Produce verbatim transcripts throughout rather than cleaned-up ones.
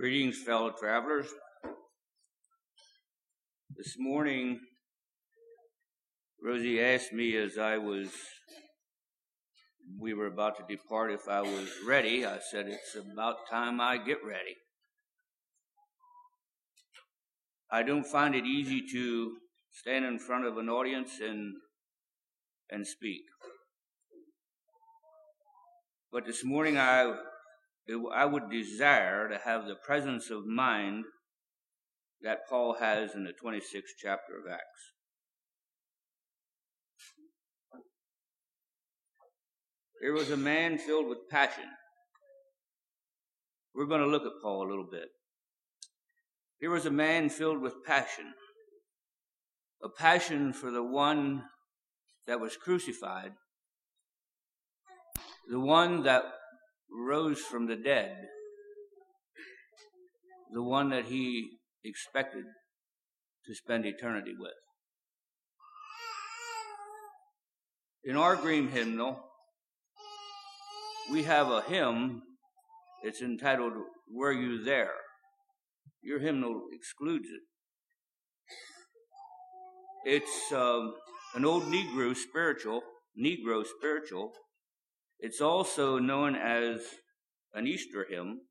Greetings, fellow travelers. This morning, Rosie asked me as I was, we were about to depart if I was ready. I said, it's about time I get ready. I don't find it easy to stand in front of an audience and, and speak. But this morning, I, I would desire to have the presence of mind that Paul has in the twenty-sixth chapter of Acts. There was a man filled with passion. We're going to look at Paul a little bit. There was a man filled with passion, a passion for the one that was crucified, the one that rose from the dead, the one that he expected to spend eternity with. In our green hymnal, we have a hymn. It's entitled, Were You There? Your hymnal excludes it. It's um, an old Negro spiritual, Negro spiritual. It's also known as an Easter hymn.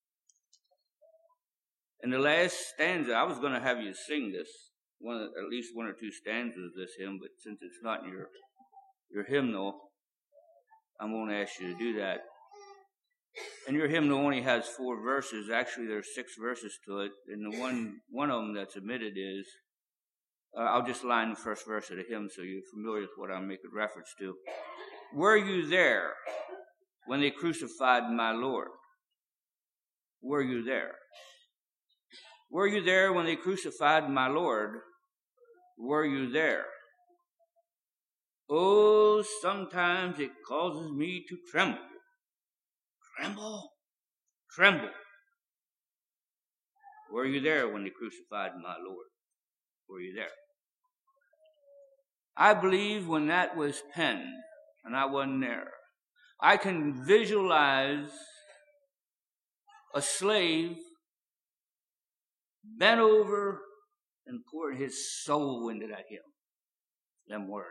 In the last stanza, I was going to have you sing this, one, at least one or two stanzas of this hymn, but since it's not in your, your hymnal, I won't ask you to do that. And your hymnal only has four verses. Actually, there's six verses to it, and the one one of them that's omitted is, uh, I'll just line the first verse of the hymn so you're familiar with what I'm making reference to. Were you there when they crucified my Lord? Were you there? Were you there when they crucified my Lord? Were you there? Oh, sometimes it causes me to tremble. Tremble, tremble. Were you there when they crucified my Lord? Were you there? I believe when that was penned, and I wasn't there, I can visualize a slave bent over and poured his soul into that hymn. Them words.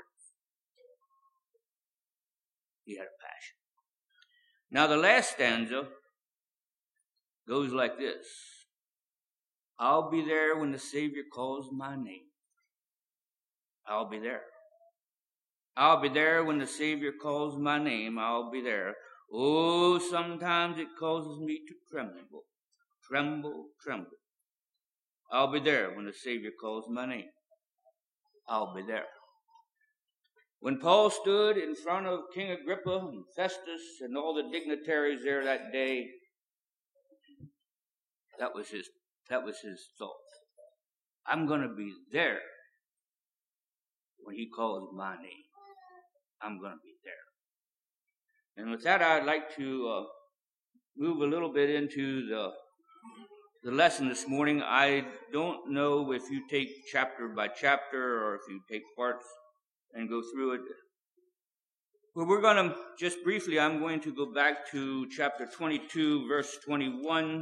He had a passion. Now the last stanza goes like this. I'll be there when the Savior calls my name. I'll be there. I'll be there when the Savior calls my name. I'll be there. Oh, sometimes it causes me to tremble. Tremble, tremble. I'll be there when the Savior calls my name. I'll be there. When Paul stood in front of King Agrippa and Festus and all the dignitaries there that day, that was his, that was his thought. I'm going to be there when he calls my name. I'm going to be there. And with that, I'd like to uh, move a little bit into the The lesson this morning. I don't know if you take chapter by chapter or if you take parts and go through it. But we're going to, just briefly, I'm going to go back to chapter twenty-two, verse twenty-one.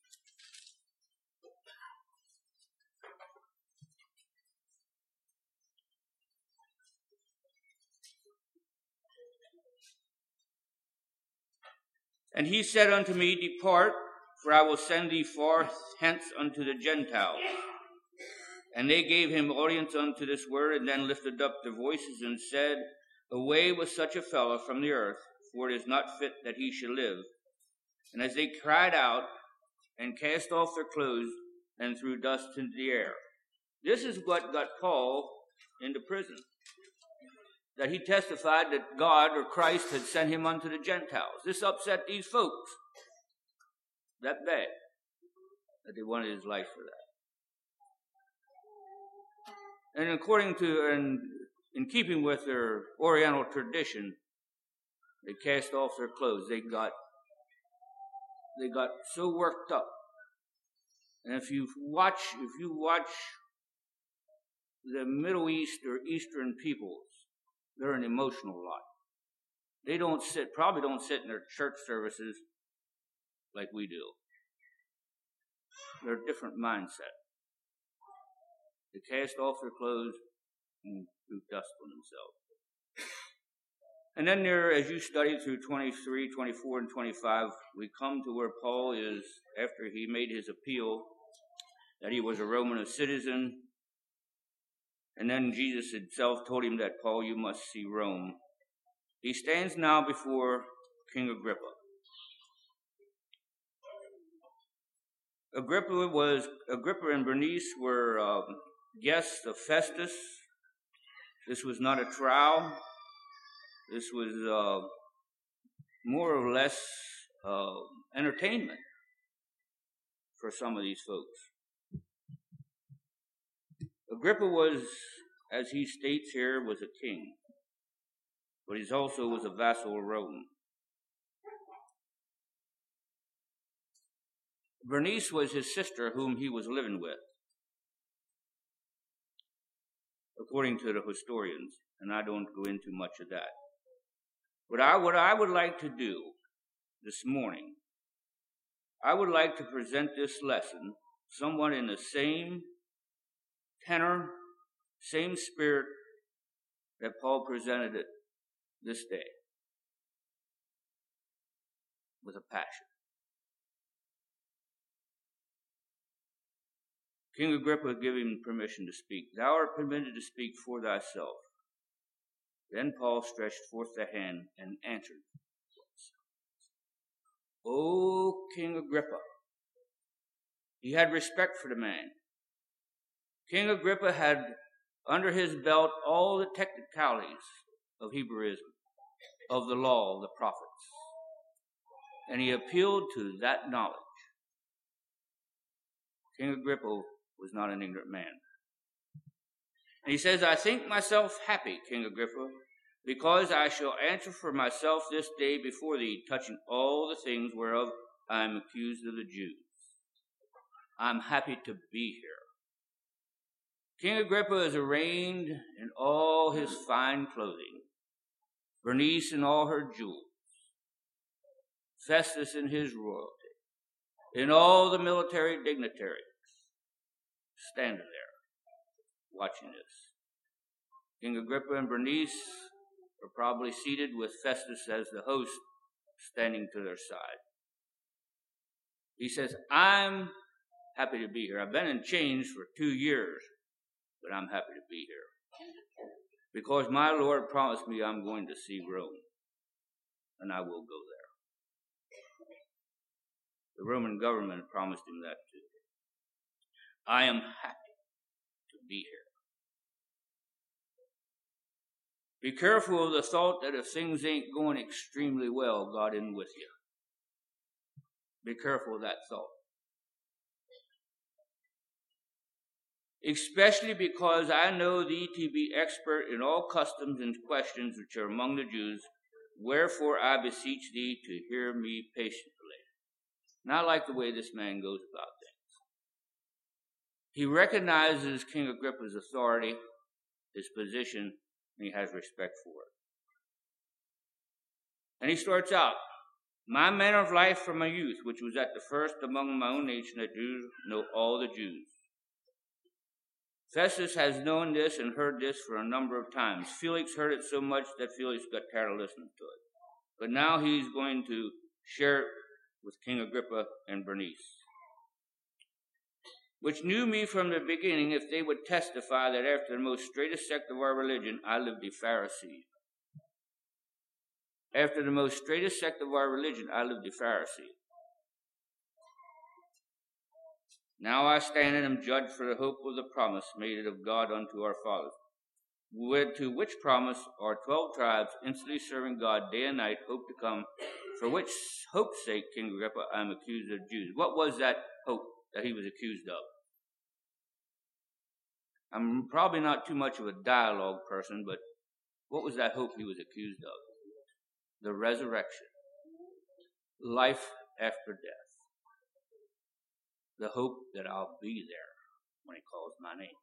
And he said unto me, Depart, for I will send thee forth hence unto the Gentiles. And they gave him audience unto this word, and then lifted up their voices and said, Away with such a fellow from the earth, for it is not fit that he should live. And as they cried out, and cast off their clothes, and threw dust into the air. This is what got Paul into prison. That he testified that God or Christ had sent him unto the Gentiles. This upset these folks that bad that they wanted his life for that. And according to, and in keeping with their Oriental tradition, they cast off their clothes. They got, they got so worked up. And if you watch, if you watch the Middle East or Eastern peoples, they're an emotional lot. They don't sit, probably don't sit in their church services like we do. their different mindset. They cast off their clothes and threw dust on themselves. And then there, as you study through twenty-three, twenty-four, and twenty-five, we come to where Paul is, after he made his appeal, that he was a Roman citizen. And then Jesus himself told him that, Paul, you must see Rome. He stands now before King Agrippa. Agrippa was Agrippa and Bernice were um, guests of Festus. This was not a trial. This was uh, more or less uh, entertainment for some of these folks. Agrippa was, as he states here, was a king, but he also was a vassal of Rome. Bernice was his sister, whom he was living with, according to the historians, and I don't go into much of that. But I, what I would like to do this morning, I would like to present this lesson somewhat in the same tenor, same spirit that Paul presented it this day, with a passion. King Agrippa gave him permission to speak. Thou art permitted to speak for thyself. Then Paul stretched forth the hand and answered. O King Agrippa. He had respect for the man. King Agrippa had under his belt all the technicalities of Hebraism, of the law, of the prophets. And he appealed to that knowledge. King Agrippa was not an ignorant man. And he says, I think myself happy, King Agrippa, because I shall answer for myself this day before thee, touching all the things whereof I am accused of the Jews. I'm happy to be here. King Agrippa is arrayed in all his fine clothing, Bernice in all her jewels, Festus in his royalty, in all the military dignitaries, standing there, watching this. King Agrippa and Bernice are probably seated with Festus as the host, standing to their side. He says, I'm happy to be here. I've been in chains for two years, but I'm happy to be here. Because my Lord promised me I'm going to see Rome, and I will go there. The Roman government promised him that too. I am happy to be here. Be careful of the thought that if things ain't going extremely well, God isn't with you. Be careful of that thought. Especially because I know thee to be expert in all customs and questions which are among the Jews, wherefore I beseech thee to hear me patiently. And I like the way this man goes about things. He recognizes King Agrippa's authority, his position, and he has respect for it. And he starts out, my manner of life from my youth, which was at the first among my own nation, that Jews know all the Jews. Festus has known this and heard this for a number of times. Felix heard it so much that Felix got tired of listening to it. But now he's going to share it with King Agrippa and Bernice, which knew me from the beginning, if they would testify that after the most straightest sect of our religion, I lived a Pharisee. After the most straightest sect of our religion, I lived a Pharisee. Now I stand and am judged for the hope of the promise made of God unto our fathers, with to which promise our twelve tribes, instantly serving God day and night, hope to come, for which hope's sake, King Agrippa, I am accused of Jews. What was that hope that he was accused of? I'm probably not too much of a dialogue person, but what was that hope he was accused of? The resurrection. Life after death. The hope that I'll be there when he calls my name.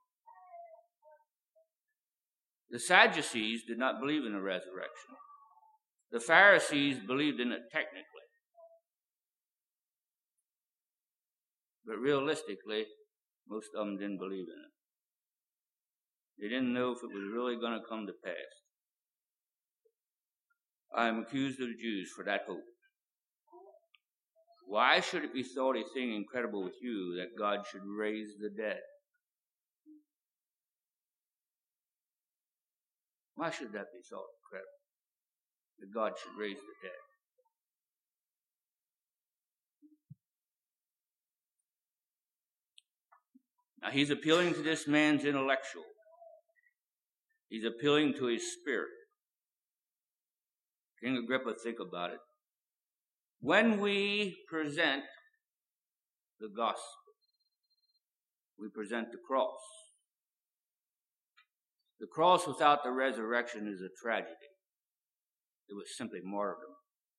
The Sadducees did not believe in the resurrection. The Pharisees believed in it technically. But realistically, most of them didn't believe in it. They didn't know if it was really going to come to pass. I am accused of the Jews for that hope. Why should it be thought a thing incredible with you that God should raise the dead? Why should that be thought incredible? That God should raise the dead? Now he's appealing to this man's intellectual. He's appealing to his spirit. King Agrippa, think about it. When we present the gospel, we present the cross. The cross without the resurrection is a tragedy. It was simply martyrdom.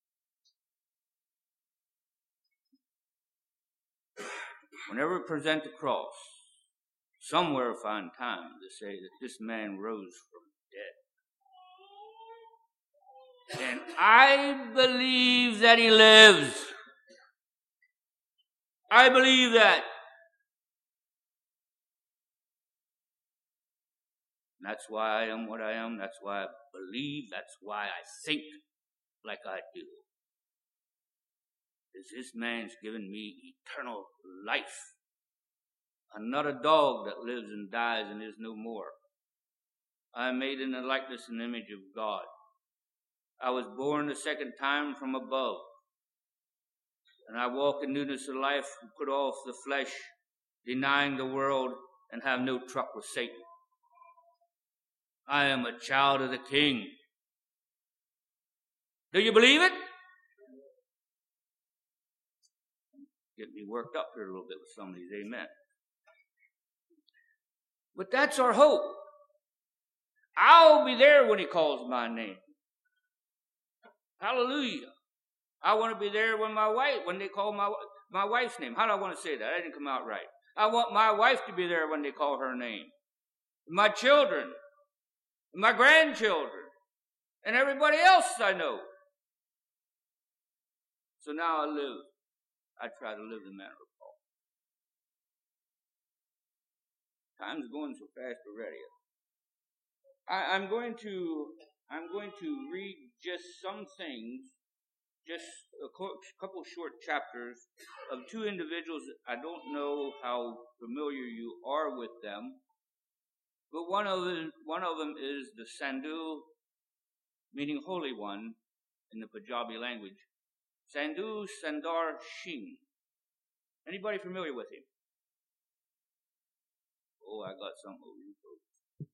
Whenever we present the cross, somewhere find time to say that this man rose from the dead. And I believe that he lives. I believe that. And that's why I am what I am. That's why I believe. That's why I think like I do. Because this man's given me eternal life. I'm not a dog that lives and dies and is no more. I am made in the likeness and image of God. I was born the second time from above. And I walk in newness of life and put off the flesh, denying the world, and have no truck with Satan. I am a child of the King. Do you believe it? Get me worked up here a little bit with some of these amen. But that's our hope. I'll be there when he calls my name. Hallelujah. I want to be there when my wife, when they call my my wife's name. How do I want to say that? That didn't come out right. I want my wife to be there when they call her name. My children, my grandchildren, and everybody else I know. So now I live. I try to live the manner of Paul. Time's going so fast already. I, I'm going to I'm going to read just some things, just a couple short chapters of two individuals. I don't know how familiar you are with them, but one of them, one of them is the Sandhu, meaning Holy One in the Punjabi language. Sandhu Sundar Singh. Anybody familiar with him? Oh, I got some of you folks.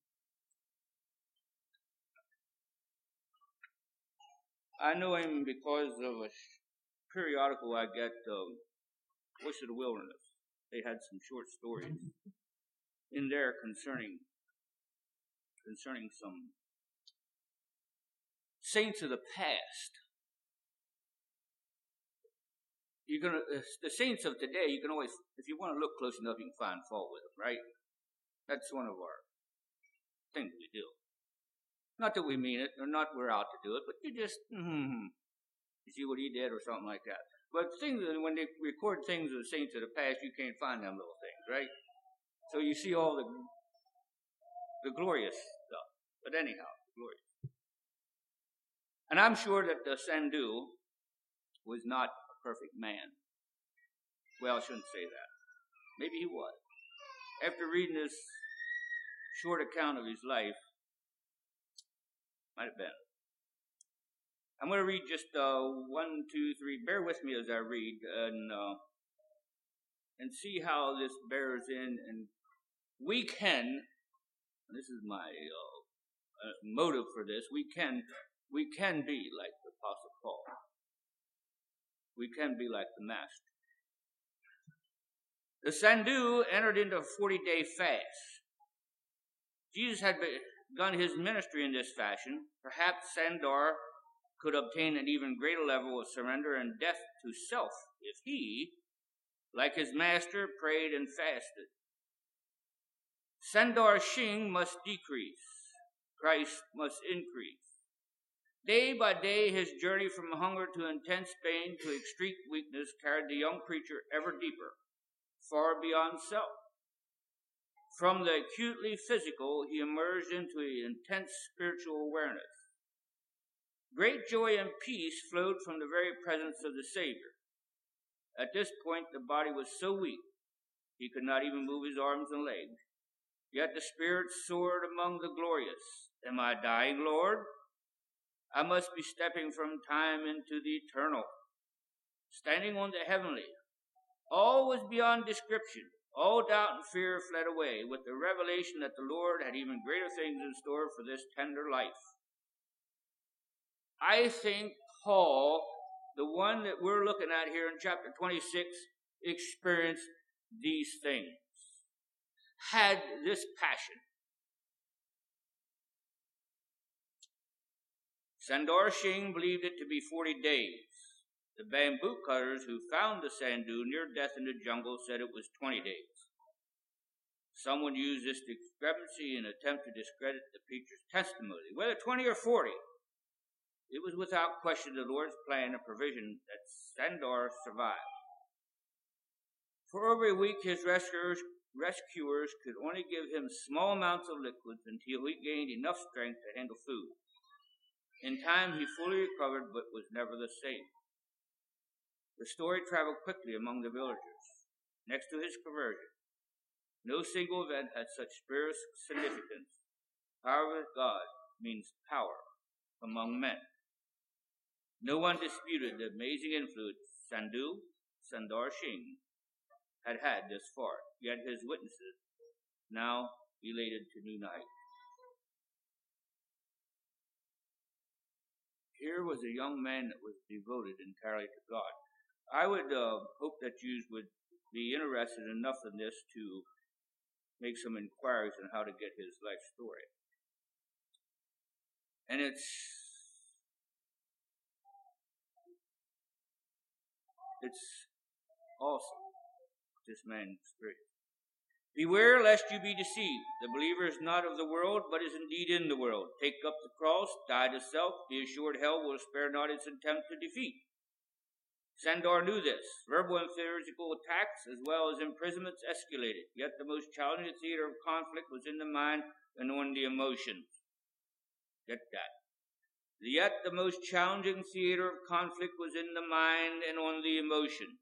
I know him because of a periodical I get, um, Voice of the Wilderness. They had some short stories in there concerning concerning some saints of the past. You're gonna uh, the saints of today. You can always, if you want to look close enough, you can find fault with them, right? That's one of our things we do. Not that we mean it, or not we're out to do it, but you just mm-hmm, you see what he did or something like that. But things when they record things of the saints of the past, you can't find them little things, right? So you see all the the glorious stuff. But anyhow, glorious. And I'm sure that the Sandhu was not perfect man. Well, I shouldn't say that. Maybe he was. After reading this short account of his life, might have been. I'm going to read just uh, one, two, three. Bear with me as I read, and uh, and see how this bears in. And we can. And this is my uh, uh, motive for this. We can. We can be like the Apostle Paul. We can be like the Master. The Sandhu entered into a forty-day fast. Jesus had begun his ministry in this fashion. Perhaps Sandor could obtain an even greater level of surrender and death to self if he, like his master, prayed and fasted. Sundar Singh must decrease. Christ must increase. Day by day, his journey from hunger to intense pain to extreme weakness carried the young preacher ever deeper, far beyond self. From the acutely physical, he emerged into an intense spiritual awareness. Great joy and peace flowed from the very presence of the Savior. At this point, the body was so weak, he could not even move his arms and legs. Yet the spirit soared among the glorious. Am I dying, Lord? I must be stepping from time into the eternal, standing on the heavenly. All was beyond description. All doubt and fear fled away with the revelation that the Lord had even greater things in store for this tender life. I think Paul, the one that we're looking at here in chapter twenty-six, experienced these things, had this passion. Sandor Singh believed it to be forty days. The bamboo cutters who found the Sandhu near death in the jungle said it was twenty days. Someone used this discrepancy in an attempt to discredit the preacher's testimony. Whether twenty or forty, it was without question the Lord's plan and provision that Sandor survived. For over a week, his rescuers, rescuers could only give him small amounts of liquids until he gained enough strength to handle food. In time, he fully recovered, but was never the same. The story traveled quickly among the villagers. Next to his conversion, no single event had such spiritual significance. Power with God means power among men. No one disputed the amazing influence Sandhu, Sandor Singh, had had thus far, yet his witnesses now related to new night. Here was a young man that was devoted entirely to God. I would uh, hope that you would be interested enough in this to make some inquiries on how to get his life story. And it's it's awesome, this man experienced. Beware lest you be deceived. The believer is not of the world, but is indeed in the world. Take up the cross, die to self, be assured hell will spare not its attempt to defeat. Sandor knew this. Verbal and physical attacks, as well as imprisonments, escalated. Yet the most challenging theater of conflict was in the mind and on the emotions. Get that. Yet the most challenging theater of conflict was in the mind and on the emotions.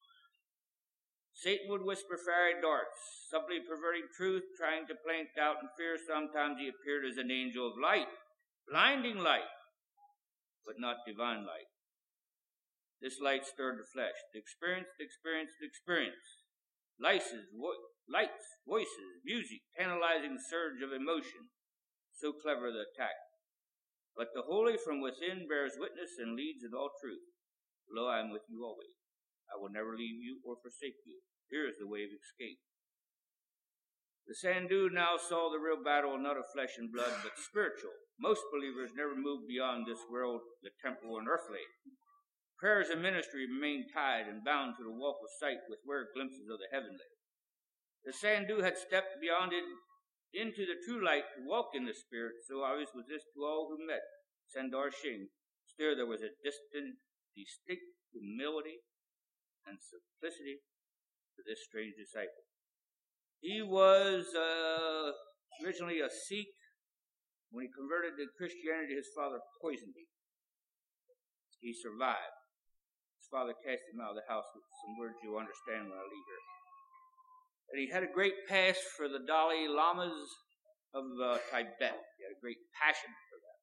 Satan would whisper fiery darts, subtly perverting truth, trying to plant doubt and fear. Sometimes he appeared as an angel of light, blinding light, but not divine light. This light stirred the flesh. The experience, the experience, the experience. Lights, vo- lights, voices, music, tantalizing surge of emotion. So clever the attack. But the Holy from within bears witness and leads in all truth. Lo, I am with you always. I will never leave you or forsake you. Here is the way of escape. The Sandhu now saw the real battle not of flesh and blood, but spiritual. Most believers never move beyond this world, the temporal and earthly. Prayers and ministry remain tied and bound to the walk of sight with rare glimpses of the heavenly. The Sandhu had stepped beyond it into the true light to walk in the Spirit, so obvious was this to all who met Sandor Singh. Still there was a distant, distinct humility and simplicity to this strange disciple. He was uh, originally a Sikh. When he converted to Christianity, his father poisoned him. He survived. His father cast him out of the house with some words you'll understand when I leave here. And he had a great passion for the Dalai Lamas of uh, Tibet. He had a great passion for that.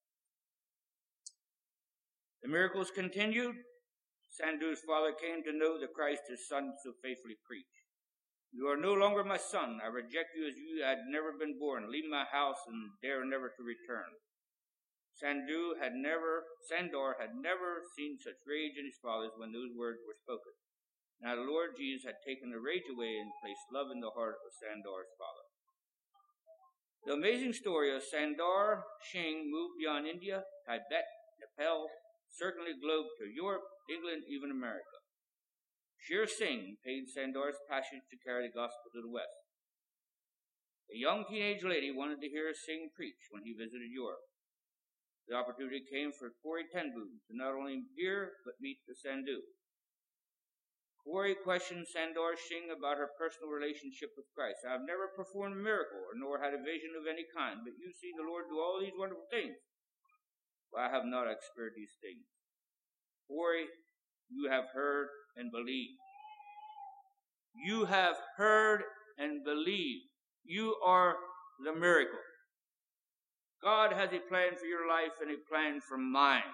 The miracles continued. Sandhu's father came to know the Christ his son so faithfully preached. You are no longer my son. I reject you as you had never been born. Leave my house and dare never to return. Sandhu had never, Sandor had never seen such rage in his fathers when those words were spoken. Now the Lord Jesus had taken the rage away and placed love in the heart of Sandor's father. The amazing story of Sandor Singh moved beyond India, Tibet, Nepal, circling the globe to Europe, England, even America. Sher Singh paid Sandor's passage to carry the gospel to the West. A young teenage lady wanted to hear Singh preach when he visited Europe. The opportunity came for Corrie ten Boom to not only hear but meet the Sandhu. Ori questioned Sandor Singh about her personal relationship with Christ. I have never performed a miracle, or nor had a vision of any kind, but you see the Lord do all these wonderful things. But I have not experienced these things. Ori, you have heard and believed. You have heard and believed. You are the miracle. God has a plan for your life and a plan for mine,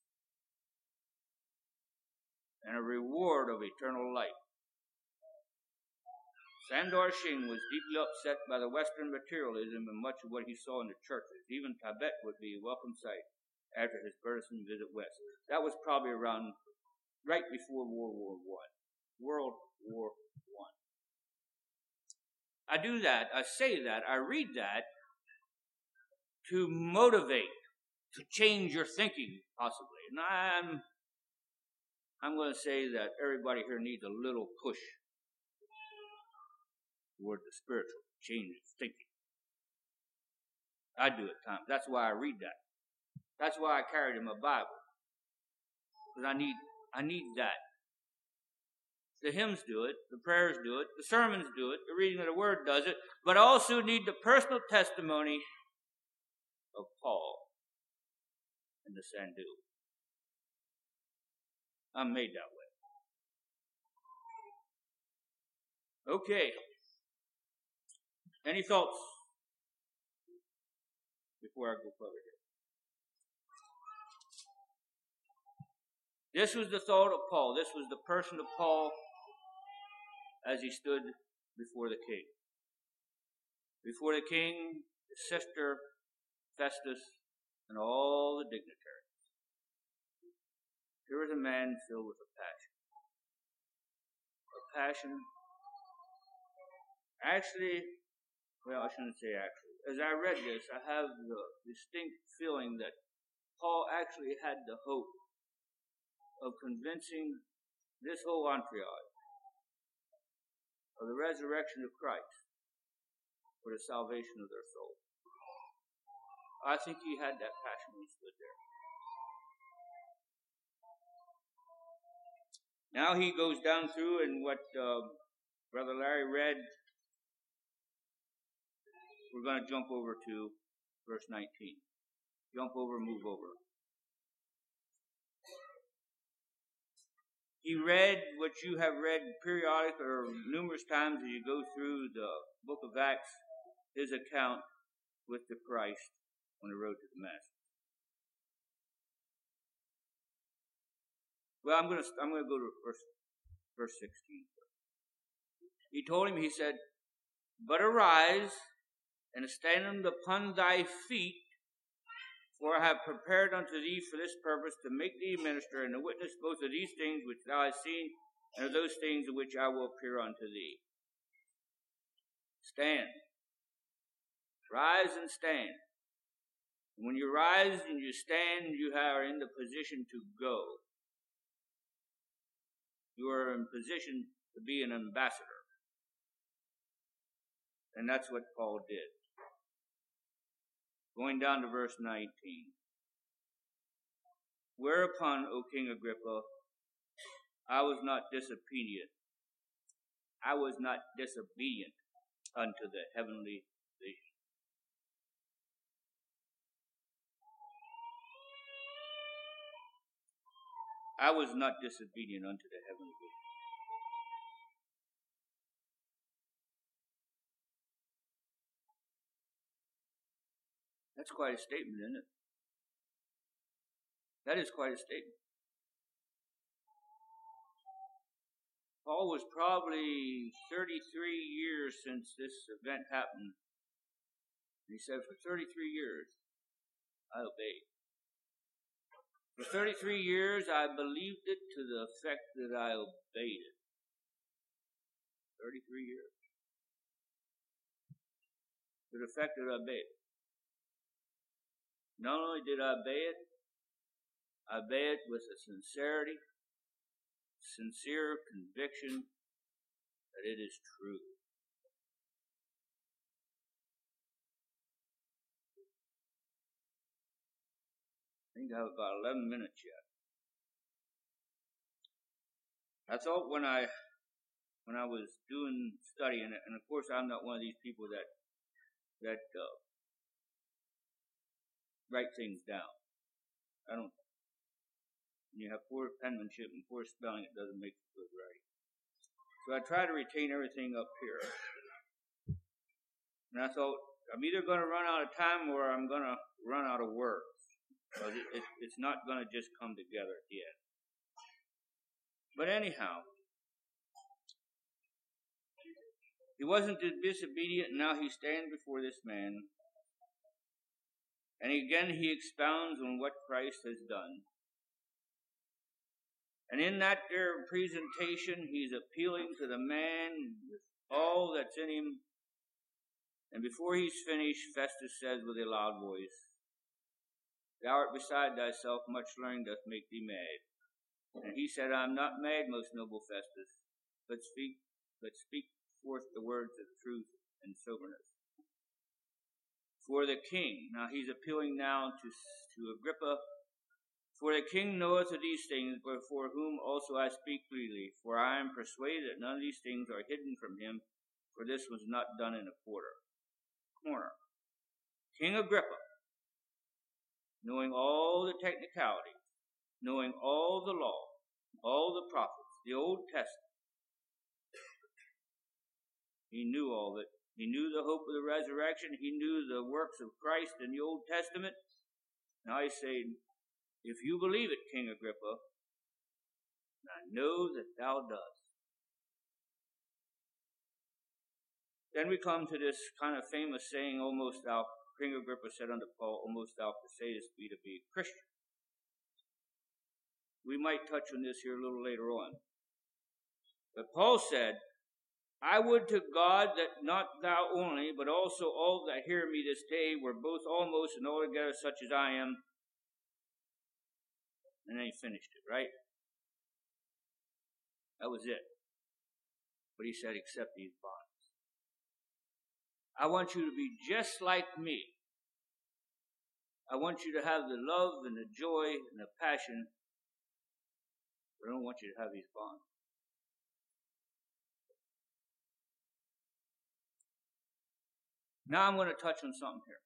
and a reward of eternal life. Sandor Singh was deeply upset by the Western materialism and much of what he saw in the churches. Even Tibet would be a welcome sight after his Burleson visit west. That was probably around right before World War One. World War One. I do that, I say that, I read that to motivate, to change your thinking, possibly. And I'm, I'm going to say that everybody here needs a little push toward the spiritual, change of thinking. I do at times. That's why I read that. That's why I carry it in my Bible. Because I need, I need that. The hymns do it, the prayers do it, the sermons do it, the reading of the Word does it, but I also need the personal testimony of Paul and the Sandhu. I'm made that way. Okay. Any thoughts before I go further here? This was the thought of Paul. This was the person of Paul as he stood before the king. Before the king, his sister, Festus, and all the dignitaries. Here was a man filled with a passion. A passion. Actually, well, I shouldn't say actually. As I read this, I have the distinct feeling that Paul actually had the hope of convincing this whole entourage of the resurrection of Christ for the salvation of their soul. I think he had that passion when he stood there. Now he goes down through, and what uh, Brother Larry read, we're going to jump over to verse nineteen. Jump over, move over. He read what you have read periodic or numerous times as you go through the book of Acts, his account with the Christ on the road to Damascus. Well, I'm going to I'm going to go to verse verse sixteen. He told him, he said, "But arise and stand upon thy feet, for I have prepared unto thee for this purpose, to make thee a minister and to witness both of these things which thou hast seen, and of those things of which I will appear unto thee." Stand. Rise and stand. And when you rise and you stand, you are in the position to go. You are in position to be an ambassador. And that's what Paul did. Going down to verse nineteen. "Whereupon, O King Agrippa, I was not disobedient. I was not disobedient unto the heavenly vision." I was not disobedient unto the heavenly vision. That's quite a statement, isn't it? That is quite a statement. Paul was probably thirty-three years since this event happened. He said, for thirty-three years, I obeyed. For thirty-three years, I believed it to the effect that I obeyed it. thirty-three years. To the effect that I obeyed it. Not only did I obey it, I obey it with a sincerity, sincere conviction that it is true. I think I have about eleven minutes yet. I thought when I when I was doing studying, and of course I'm not one of these people that that uh, write things down. I don't. When you have poor penmanship and poor spelling, it doesn't make good writing. So I try to retain everything up here. And I thought, I'm either going to run out of time or I'm going to run out of words. Because it, it, it's not going to just come together at the end. But anyhow, he wasn't disobedient, and now he stands before this man. And again he expounds on what Christ has done. And in that there presentation, he's appealing to the man with all that's in him. And before he's finished, Festus says with a loud voice, "Thou art beside thyself, much learning doth make thee mad." And he said, "I am not mad, most noble Festus, but speak, but speak forth the words of truth and soberness. For the king," now he's appealing now to, to Agrippa, "for the king knoweth of these things, before whom also I speak freely. For I am persuaded that none of these things are hidden from him, for this was not done in a quarter." Corner. King Agrippa, knowing all the technicalities, knowing all the law, all the prophets, the Old Testament, he knew all of it. He knew the hope of the resurrection. He knew the works of Christ in the Old Testament. Now he's saying, "If you believe it, King Agrippa, I know that thou dost." Then we come to this kind of famous saying, "Almost thou," King Agrippa said unto Paul, "almost thou persuadest me to be a Christian." We might touch on this here a little later on. But Paul said, "I would to God that not thou only, but also all that hear me this day were both almost and altogether such as I am." And then he finished it, right? That was it. But he said, "Except these bonds. I want you to be just like me. I want you to have the love and the joy and the passion, but I don't want you to have these bonds." Now I'm going to touch on something here.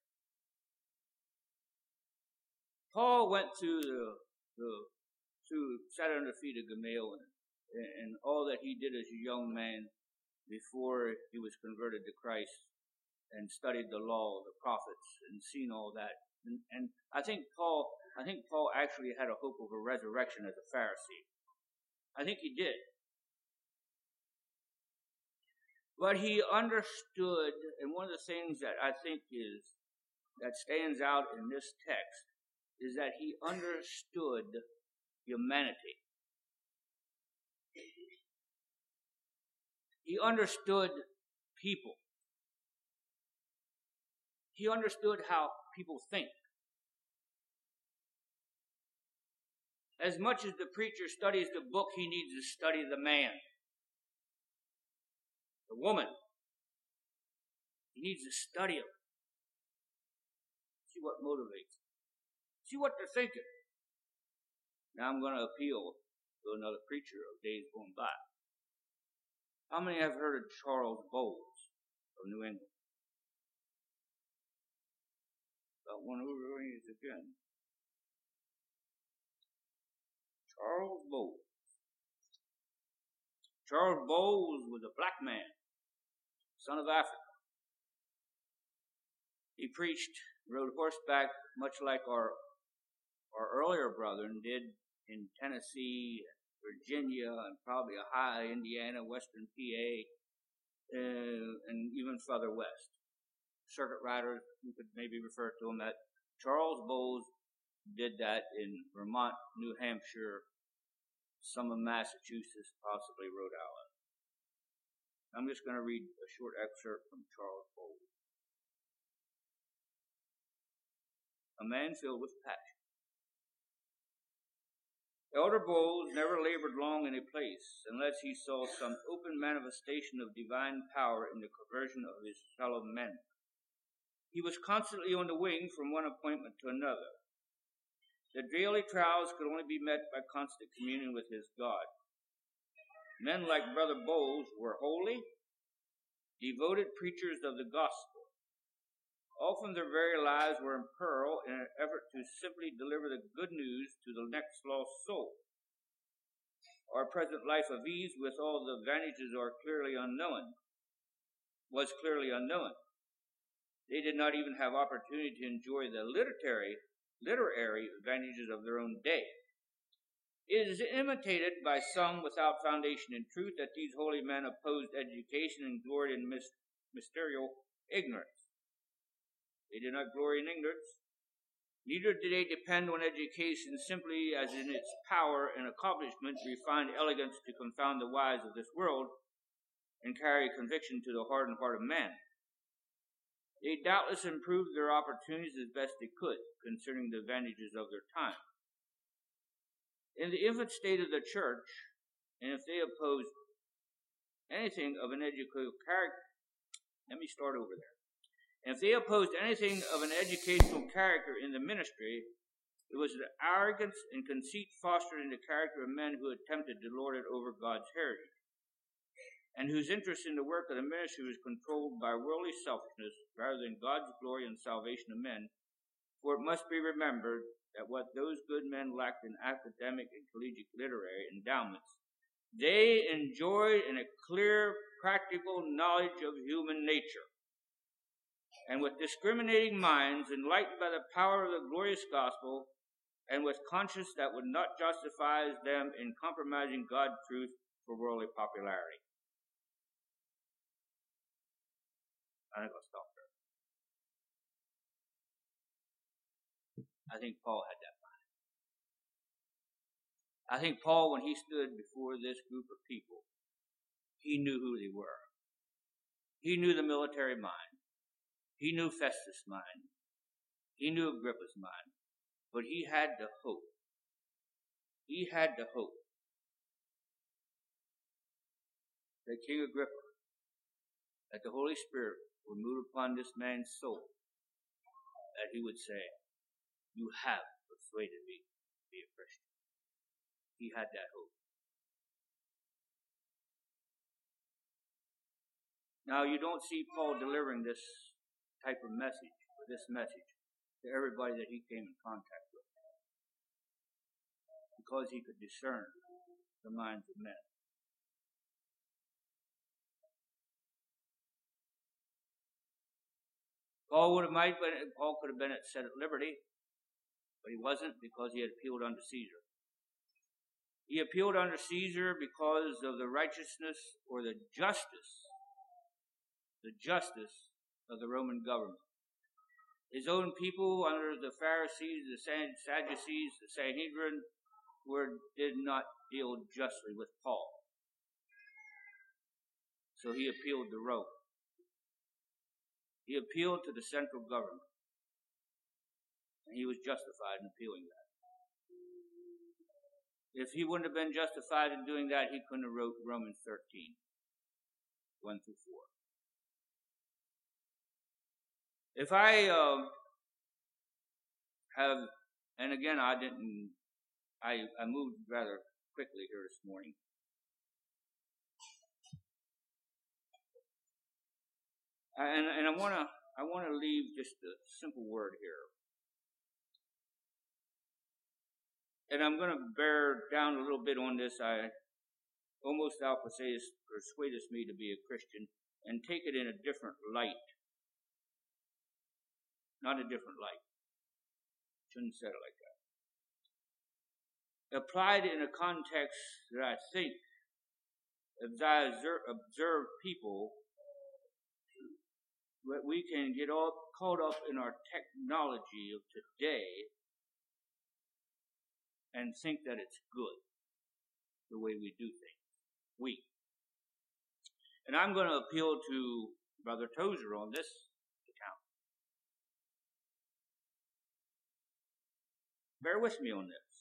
Paul went through the, the through sat under the feet of Gamaliel and, and all that he did as a young man before he was converted to Christ, and studied the law, the prophets, and seen all that. And, and I think Paul, I think Paul actually had a hope of a resurrection as a Pharisee. I think he did. But he understood, and one of the things that I think is, that stands out in this text, is that he understood humanity. He understood people. He understood how people think. As much as the preacher studies the book, he needs to study the man, the woman. He needs to study them. See what motivates them. See what they're thinking. Now I'm going to appeal to another preacher of days going by. How many have heard of Charles Bowles of New England? Got one over here again. Charles Bowles. Charles Bowles was a black man, son of Africa. He preached, rode horseback, much like our our earlier brethren did in Tennessee, Virginia, and probably Ohio, Indiana, Western P A, uh, and even further west. Circuit riders, you could maybe refer to them. That Charles Bowles did that in Vermont, New Hampshire, some of Massachusetts, possibly Rhode Island. I'm just going to read a short excerpt from Charles Bowles. A man filled with passion. Elder Bowles never labored long in a place unless he saw some open manifestation of divine power in the conversion of his fellow men. He was constantly on the wing from one appointment to another. The daily trials could only be met by constant communion with his God. Men like Brother Bowles were holy, devoted preachers of the gospel. Often their very lives were in peril in an effort to simply deliver the good news to the next lost soul. Our present life of ease, with all the advantages, are clearly unknown, was clearly unknown. They did not even have opportunity to enjoy the literary, literary advantages of their own day. It is imitated by some without foundation in truth that these holy men opposed education and gloried in mysterious ignorance. They did not glory in ignorance. Neither did they depend on education simply as in its power and accomplishment refined elegance to confound the wise of this world and carry conviction to the hardened heart of man. They doubtless improved their opportunities as best they could concerning the advantages of their time. In the infant state of the church, and if they opposed anything of an educational character, let me start over there. And if they opposed anything of an educational character in the ministry, it was the arrogance and conceit fostered in the character of men who attempted to lord it over God's heritage, and whose interest in the work of the ministry was controlled by worldly selfishness rather than God's glory and salvation of men. For it must be remembered that what those good men lacked in academic and collegiate literary endowments, they enjoyed in a clear, practical knowledge of human nature. And with discriminating minds, enlightened by the power of the glorious gospel, and with conscience that would not justify them in compromising God's truth for worldly popularity. I think I'll stop there. I think Paul had that mind. I think Paul, when he stood before this group of people, he knew who they were. He knew the military mind. He knew Festus' mind. He knew Agrippa's mind. But he had the hope. He had the hope that King Agrippa, that the Holy Spirit would move upon this man's soul, that he would say, "You have persuaded me to be a Christian." He had that hope. Now, you don't see Paul delivering this type of message, or this message, to everybody that he came in contact with, because he could discern the minds of men. Paul would have might, but Paul could have been set at liberty, but he wasn't, because he had appealed unto Caesar. He appealed unto Caesar because of the righteousness or the justice, the justice of the Roman government. His own people, under the Pharisees, the Sadducees, the Sanhedrin, were, did not deal justly with Paul. So he appealed to Rome. He appealed to the central government. And he was justified in appealing that. If he wouldn't have been justified in doing that, he couldn't have wrote Romans thirteen, one through four. If I uh, have, and again, I didn't, I, I moved rather quickly here this morning. And, and I want to I want to leave just a simple word here. And I'm going to bear down a little bit on this. I almost thou persuadest me to be a Christian, and take it in a different light. Not a different light. Shouldn't have said it like that. Applied in a context that I think, as I observe people, that we can get all caught up in our technology of today and think that it's good the way we do things. We. And I'm going to appeal to Brother Tozer on this account. Bear with me on this.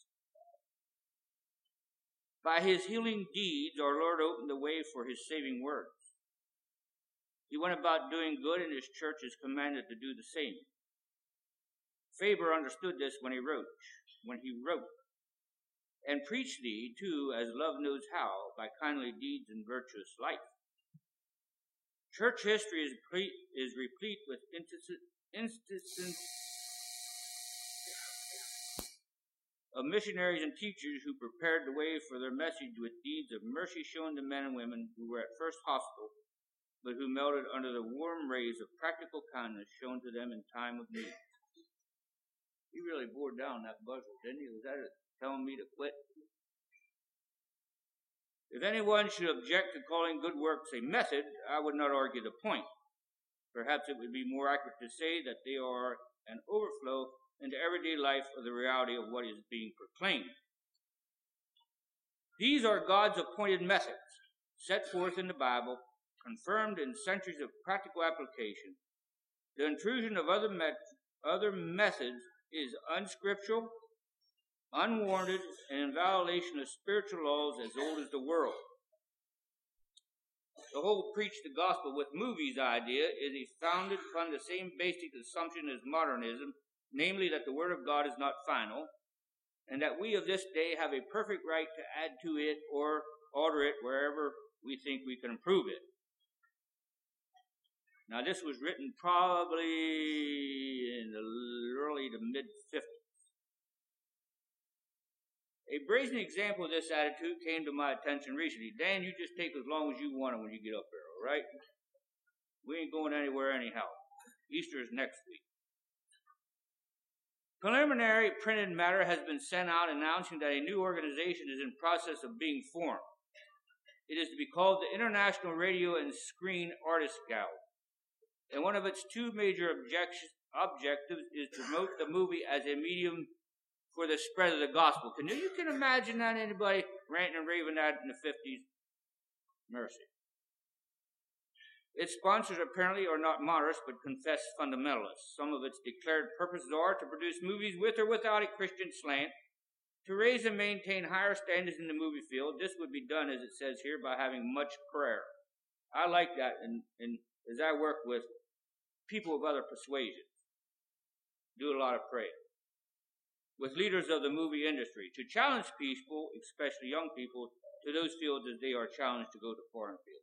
By his healing deeds, our Lord opened the way for his saving words. He went about doing good, and his church is commanded to do the same. Faber understood this when he wrote. When he wrote, and preach thee too as love knows how, by kindly deeds and virtuous life. Church history is, pre- is replete with instances of missionaries and teachers who prepared the way for their message with deeds of mercy shown to men and women who were at first hostile, but who melted under the warm rays of practical kindness shown to them in time of need. You really bore down that buzzer, didn't you? Was that it telling me to quit? If anyone should object to calling good works a method, I would not argue the point. Perhaps it would be more accurate to say that they are an overflow into everyday life of the reality of what is being proclaimed. These are God's appointed methods, set forth in the Bible, confirmed in centuries of practical application. The intrusion of other, met- other methods is unscriptural, unwarranted, and in violation of spiritual laws as old as the world. The whole preach the gospel with movies idea is founded upon the same basic assumption as modernism, namely that the Word of God is not final, and that we of this day have a perfect right to add to it or alter it wherever we think we can improve it. Now, this was written probably in the early to mid-fifties. A brazen example of this attitude came to my attention recently. Dan, you just take as long as you want it when you get up there, all right? We ain't going anywhere anyhow. Easter is next week. Preliminary printed matter has been sent out announcing that a new organization is in process of being formed. It is to be called the International Radio and Screen Artists Guild. And one of its two major objectives is to promote the movie as a medium for the spread of the gospel. Can you, you can imagine that anybody ranting and raving that in the fifties? Mercy. Its sponsors apparently are not moderates, but confessed fundamentalists. Some of its declared purposes are to produce movies with or without a Christian slant, to raise and maintain higher standards in the movie field. This would be done, as it says here, by having much prayer. I like that, and, and as I work with people of other persuasions, do a lot of praying. With leaders of the movie industry, to challenge people, especially young people, to those fields as they are challenged to go to foreign fields.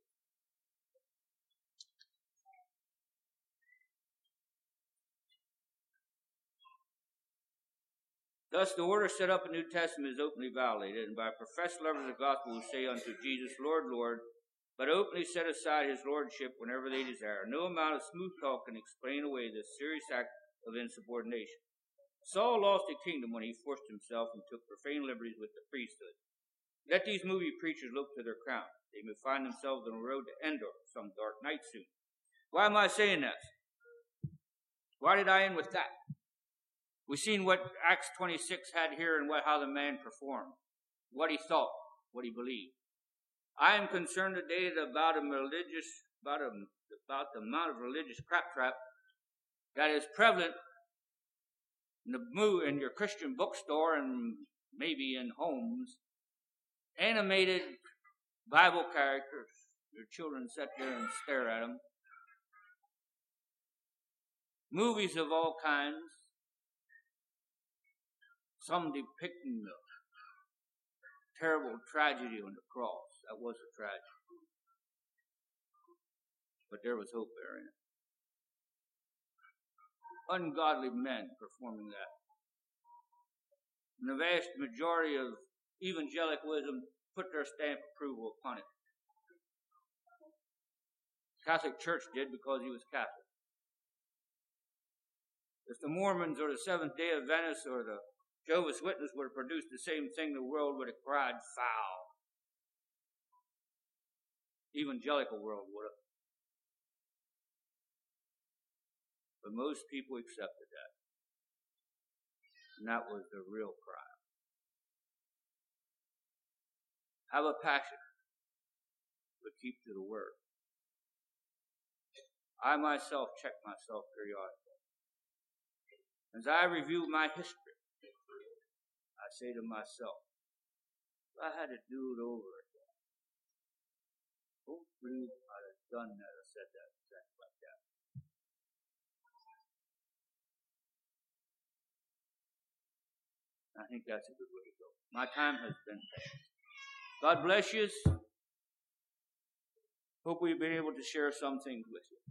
Thus, the order set up in the New Testament is openly violated, and by professed lovers of the gospel who say unto Jesus, Lord, Lord, but openly set aside his lordship whenever they desire. No amount of smooth talk can explain away this serious act of insubordination. Saul lost a kingdom when he forced himself and took profane liberties with the priesthood. Let these movie preachers look to their crown. They may find themselves on the road to Endor some dark night soon. Why am I saying this? Why did I end with that? We've seen what Acts twenty-six had here and what how the man performed, what he thought, what he believed. I am concerned today about a religious, about a, about the amount of religious claptrap that is prevalent in the in your Christian bookstore and maybe in homes. Animated Bible characters. Your children sit there and stare at them. Movies of all kinds. Some depicting the terrible tragedy on the cross. That was a tragedy. But there was hope there in it. Ungodly men performing that. And the vast majority of evangelicalism put their stamp of approval upon it. The Catholic Church did because he was Catholic. If the Mormons or the Seventh-day Adventists or the Jehovah's Witnesses would have produced the same thing, the world would have cried foul. Evangelical world would have. But most people accepted that. And that was the real cry. Have a passion, but keep to the word. I myself check myself periodically. As I review my history, I say to myself, if I had to do it over again, don't believe I'd have done that or said that exactly like that. I think that's a good way to go. My time has been passed. God bless you. Hope we've been able to share some things with you.